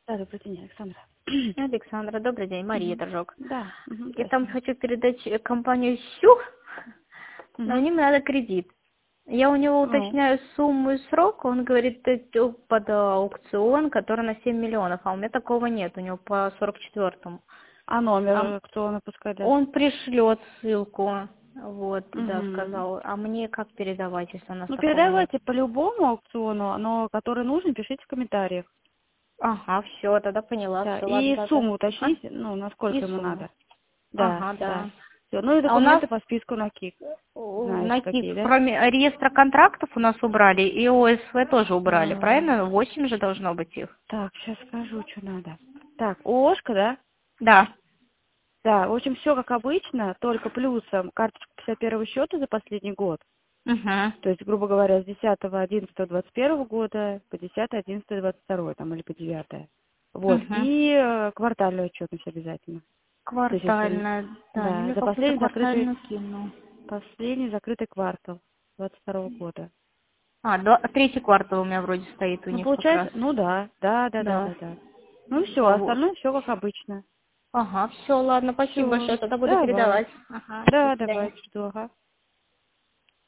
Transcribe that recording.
Да, добрый день, Александра. Александра, добрый день, Мария Торжок. Да. Я там хочу передать компанию СЮ, но им надо кредит. Я у него уточняю сумму и срок, он говорит, это под аукцион, который на 7 миллионов, а у меня такого нет, у него по 44-му. А номер аукциона пускай даст? Он пришлет ссылку, вот, туда сказал. А мне как передавать, если у нас такого передавайте нет? по любому аукциону, но который нужен, пишите в комментариях. Ага, все, тогда поняла. Да. Всё, И ладно, сумму уточните, насколько и ему сумму. надо. Да, Ага, да. Всё. Ну и А у нас документы по списку на КИК. Знаете, на КИК, какие, да? кроме реестра контрактов у нас убрали, и ОСВ тоже убрали, правильно? 8 же должно быть их. Так, сейчас скажу, что надо. Так, ООшка, да? Да. Да, в общем, все как обычно, только плюсом карточка 51-го счета за последний год. Угу. То есть, грубо говоря, с 10.11.21 года по 10.11.22, там, или по 9. Вот. Угу. И квартальную отчетность обязательно. То есть, если, Квартальная, да, они да, мне за какую-то последний квартальную кинул. закрытый квартал 22 года. Третий квартал у меня вроде стоит у Ну, них как раз. получается, да. Да. Ну, все, Вот. остальное все как обычно. Ага, все, ладно, спасибо Все, большое, тогда буду давай. передавать. Ага, до Да, свидания. давайте, жду, ага.